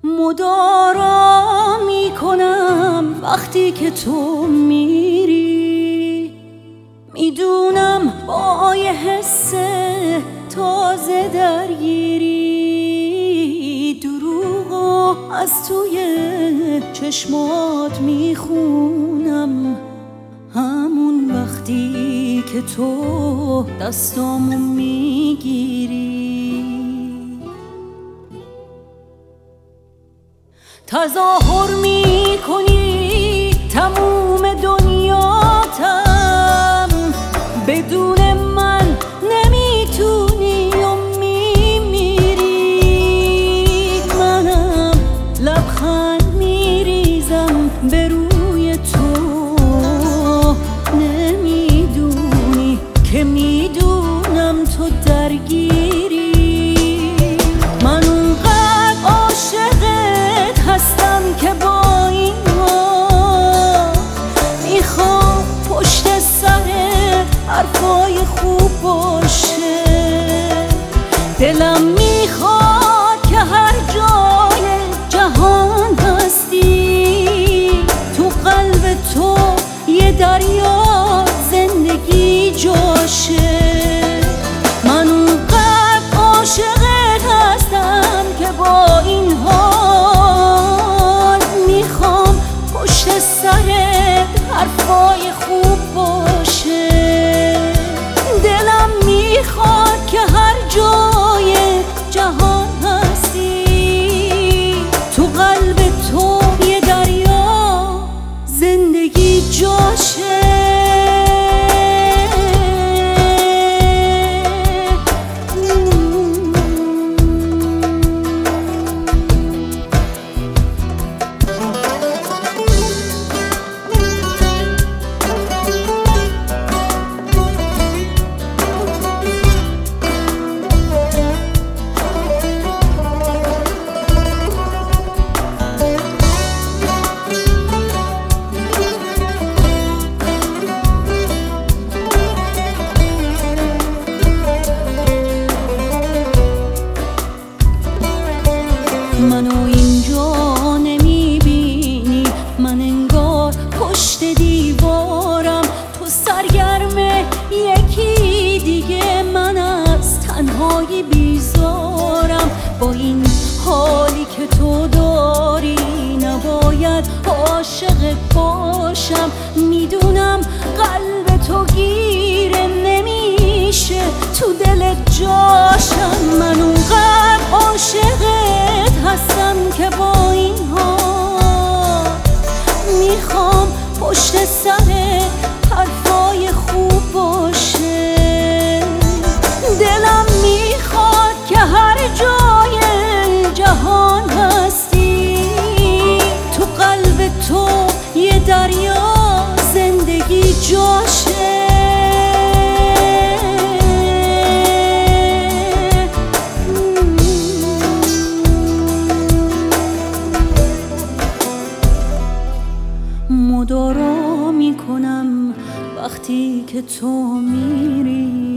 مدارا میکنم وقتی که تو میری، میدونم با یه حس تازه درگیری، دروغو از توی چشمات میخونم، همون وقتی که تو دستامو میگیری. تظاهر میکنی تموم دنیاتم، بدون من نمیتونی و میمیری. منم لبخند میریزم به روی تو، نمیدونی که میدونم تو درگیری. من اونقدر عاشقت هستم که با این حال میخوام پشت سر حرفای خوب باشه. دلم میخواد که هر جای جهان هستی، تو قلب تو یه دریا زندگی جاشه. من اونقدر عاشقت هستم که با این حال میخوام پشت سرت حرفای خوب باشه. دلم میخواد که هر جای جهان هستی، تو قلب تو یه دریا زندگی جاشه. منو اینجا نمیبینی، من انگار پشت دیوارم، تو سرگرم یکی دیگه، من از تنهایی بیزارم. با این حالی که تو داری نباید عاشق باشم، میدونم قلب تو گیره نمیشه تو دلت جاشم. من اونقدر عاشقت هستم که با این حال میخوام پشت سر حرفای خوب باشه. دلم میخواد که هر جای جهان هستی، تو قلب تو یه دریا زندگی جاشه. مدارا میکنم وقتی که تو میری،